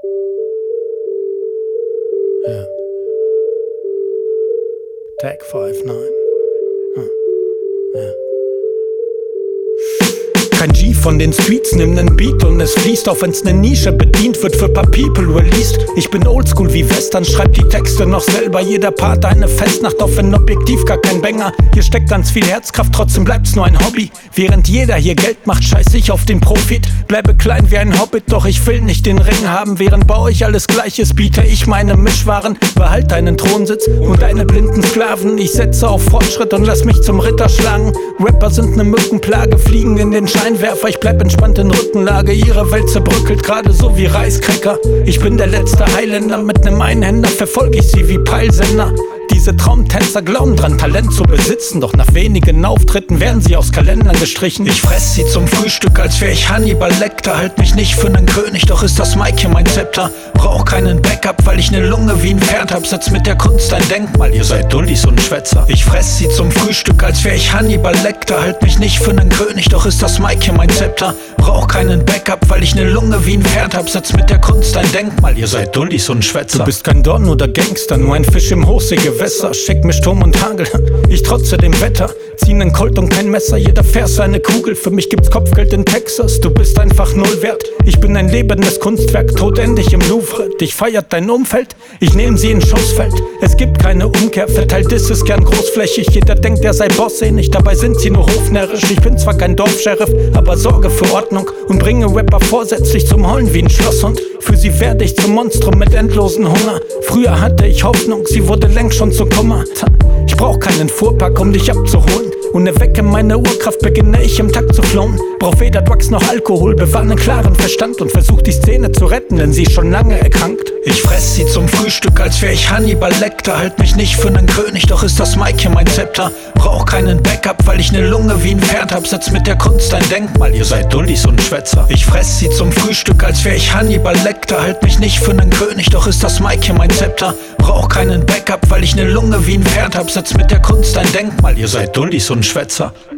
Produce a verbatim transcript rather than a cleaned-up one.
Ja. Tag fünf neun. Hm. Ja. Kein G von den Streets, nimm nen Beat und es fließt, auch wenn's ne Nische bedient wird, für paar People released. Ich bin oldschool wie Western, schreib die Texte noch selber, jeder Part eine Festnacht, auf ein Objektiv, gar kein Banger. Hier steckt ganz viel Herzkraft, trotzdem bleibt's nur ein Hobby. Während jeder hier Geld macht, scheiß ich auf den Profit. Bleibe klein wie ein Hobbit, doch ich will nicht den Ring haben. Während bei euch alles gleich ist, biete ich meine Mischwaren. Behalt deinen Thronsitz und deine blinden Sklaven. Ich setze auf Fortschritt und lass mich zum Ritter schlagen. Rapper sind ne Mückenplage, fliegen in den Scheinwerfer. Ich bleib entspannt in Rückenlage, ihre Welt zerbröckelt gerade so wie Reiskräcker. Ich bin der letzte Highlander, mit nem Einhänder verfolge ich sie wie Peilsender. Diese Traumtänzer glauben dran, Talent zu besitzen, doch nach wenigen Auftritten werden sie aus Kalendern gestrichen. Ich fress sie zum Frühstück, als wär ich Hannibal Lecter. Halt mich nicht für nen König, doch ist das Mike hier mein Zepter. Brauch keinen Backup, weil ich ne Lunge wie ein Pferd hab. Setz mit der Kunst ein Denkmal, ihr seid Dullis und Schwätzer. Ich fress sie zum Frühstück, als wär ich Hannibal Lecter. Halt mich nicht für nen König, doch ist das Mike hier mein Zepter. Brauch keinen Backup, weil ich ne Lunge wie ein Pferd hab. Setz mit der Kunst ein Denkmal, ihr seid Dullis und Schwätzer. Du bist kein Don oder Gangster, nur ein Fisch im Hochseegewässer. Schick mir Sturm und Hagel, ich trotze dem Wetter. Zieh nen Colt und kein Messer, jeder Vers eine Kugel. Für mich gibt's Kopfgeld in Texas, du bist einfach null wert. Ich bin ein lebendes Kunstwerk, tot endig im Louvre. Dich feiert dein Umfeld, ich nehm sie ins Schussfeld. Es gibt keine Umkehr, verteilt ist es gern großflächig. Jeder denkt, er sei Boss, eh nicht, dabei sind sie nur hofnärrisch. Ich bin zwar kein Dorfsheriff, aber sorge für Ordnung und bringe Rapper vorsätzlich zum Heulen wie ein Schlosshund. Für sie werde ich zum Monstrum mit endlosen Hunger. Früher hatte ich Hoffnung, sie wurde längst schon zu Kummer. Ich brauch keinen Fuhrpark, um dich abzuholen. Und erwecke meine Urkraft, beginne ich im Takt zu flohen. Brauch weder Drugs noch Alkohol, bewahr nen klaren Verstand und versuch die Szene zu retten, denn sie ist schon lange erkrankt. Ich fress sie zum Frühstück, als wär ich Hannibal Lecter. Halt mich nicht für nen König, doch ist das Mike hier mein Zepter. Brauch keinen Backup, weil ich ne Lunge wie ein Pferd hab. Setz mit der Kunst ein Denkmal, ihr seid Dullis und Schwätzer. Ich fress sie zum Frühstück, als wär ich Hannibal Lecter. Halt mich nicht für nen König, doch ist das Mike hier mein Zepter. Brauch keinen Backup, weil ich ne Lunge wie ein Pferd hab. Setz mit der Kunst ein Denkmal, ihr seid Dullis und Schwätzer.